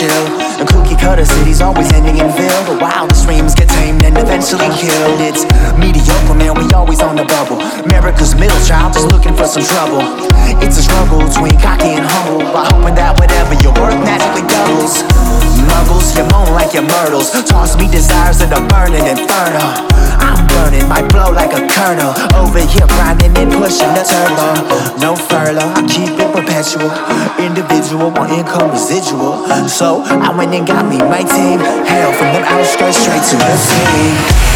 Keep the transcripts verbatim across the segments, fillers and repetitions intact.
chill. The cookie cutter city's always ending in Ville. The wildest dreams get tamed and eventually killed. It's mediocre, man, we always on the bubble. America's middle child just looking for some trouble. It's a struggle between cocky and humble, by hoping that whatever you're worth magically doubles. Muggles, you moan like your myrtles. Toss me desires in a burning inferno. I'm burning, might blow like a kernel. Over here grinding and pushing the turbo. No furlough, I keep it perpetual. Individual, one income residual. So I went and got me my team. Hell, from them outskirts straight to the sea.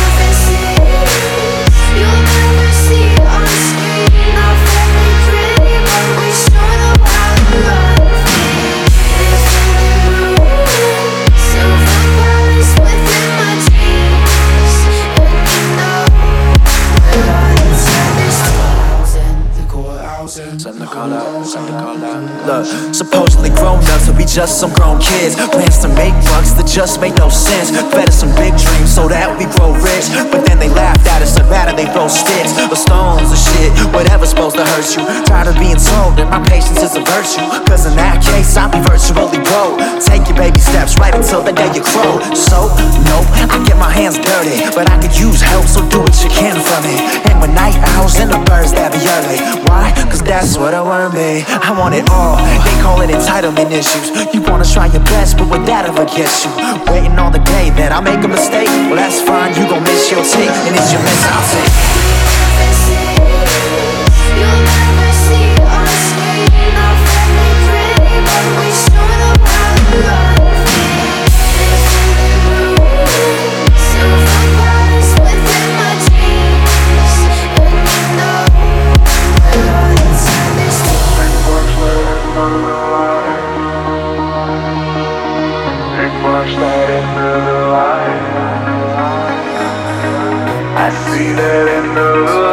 Send the call out, send the call out. Look, supposedly grown ups, but we just some grown kids. Plans to make bucks that just make no sense. Fed us some big dreams so that we grow rich. But then they laughed at us, so bad they throw sticks or stones or shit, whatever's supposed to hurt you. Tired of being told that my patience is a virtue. Cause in that case, I'll be virtually broke. Take your baby steps right until the day you crow. So, nope, I get my hands dirty, but I could use help, so do what you can for me. Hang with night owls and the birds that be early. Why? Cause that's what I wanna be. I want it all. They call it entitlement issues. You wanna try your best, but would that ever get you? Waiting on the day that I make a mistake. Well, that's fine, you gon' miss your take. And it's your miss, I'll take. You'll never see us scream. Not very pretty, but we show the world we love. Silver bars within my dreams, and you know we're all inside this Big bucks living under the light. Big bucks starting under the light. I see that in the